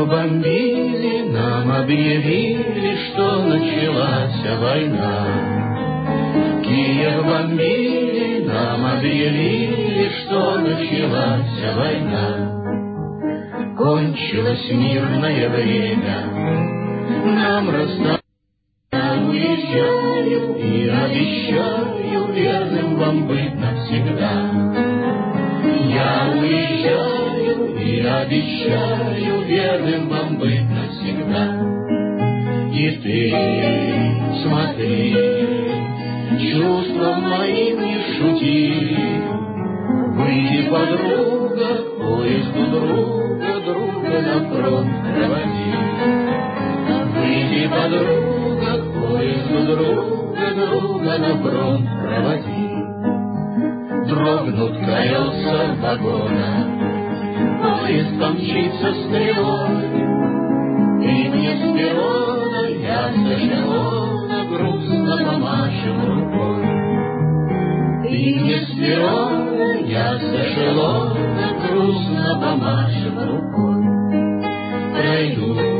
Киев бомбили, нам объявили, что началась война. Киев бомбили, нам объявили, что началась война. Кончилось мирное время, нам расстались. Уезжаю и обещаю верным вам быть навсегда. Я уезжаю и обещаю верным вам быть навсегда. И ты смотри, чувством моим не шути. Выйди, подруга, поезду друга на фронт проводи. Выйди, подруга, поезду друга на фронт проводи. Дрогнут колеса вагона, поезд помчится стрелой. И мне с перрона, я с эшелона грустно помашем рукой. И мне с перрона, я с эшелона грустно помашем рукой. Пройду